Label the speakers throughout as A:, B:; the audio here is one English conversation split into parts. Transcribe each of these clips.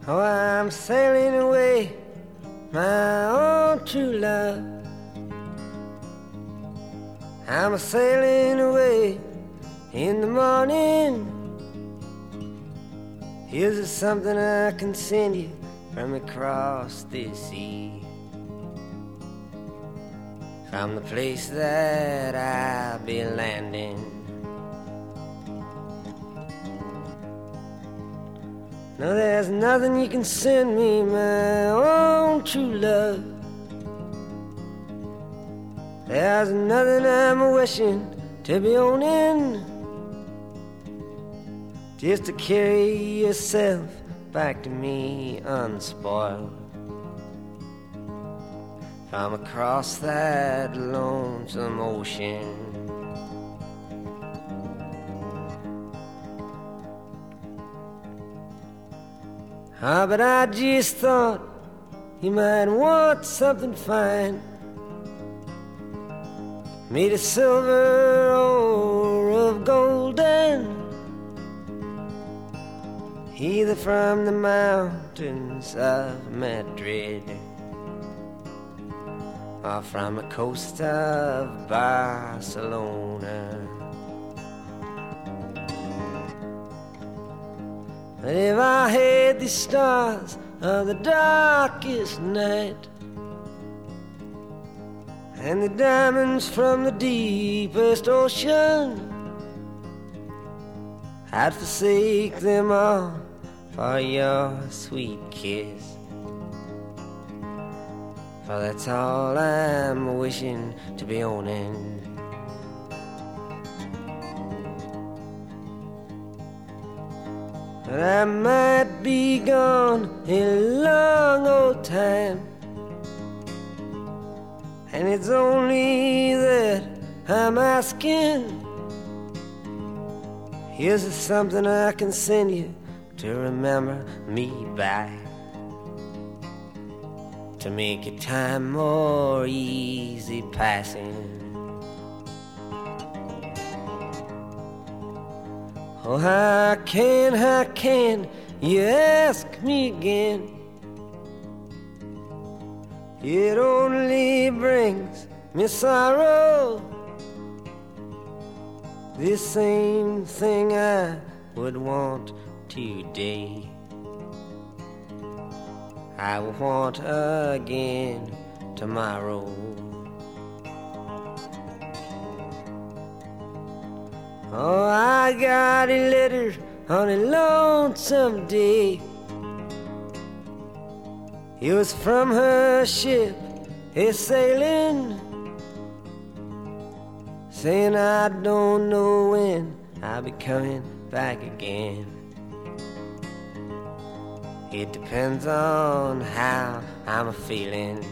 A: Oh, I'm sailing away, my own true love. I'm sailing away in the morning. Here's something I can send you from across this sea, from the place that I'll be landing. No, there's nothing you can send me, my own true love. There's nothing I'm wishing to be owning, just to carry yourself back to me unspoiled, from across that lonesome ocean. Ah, but I just thought you might want something fine, made of silver or of golden, either from the mountains of Madrid or from the coast of Barcelona. But if I had the stars of the darkest night and the diamonds from the deepest ocean, I'd forsake them all for your sweet kiss, for that's all I'm wishing to be owning. But I might be gone a long old time, and it's only that I'm asking. Here's something I can send you to remember me by, to make your time more easy passing. Oh, how can you ask me again? It only brings me sorrow, this same thing I would want today, I will want again tomorrow. Oh, I got a letter on a lonesome day. It was from her ship, a sailing, saying I don't know when I'll be coming back again. It depends on how I'm feeling.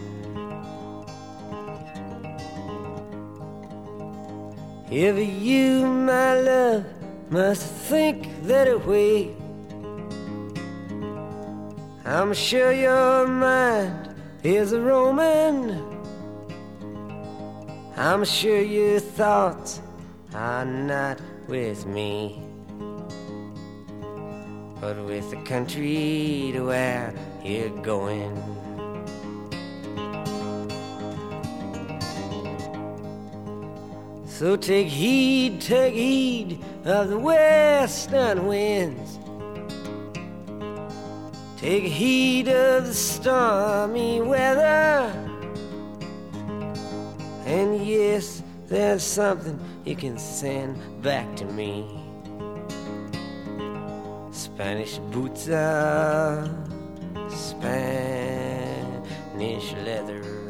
A: If you, my love, must think that way, I'm sure your mind is a roaming. I'm sure your thoughts are not with me, but with the country to where you're going. So take heed of the western winds, take heed of the stormy weather, and yes, there's something you can send back to me. Spanish boots are Spanish leather.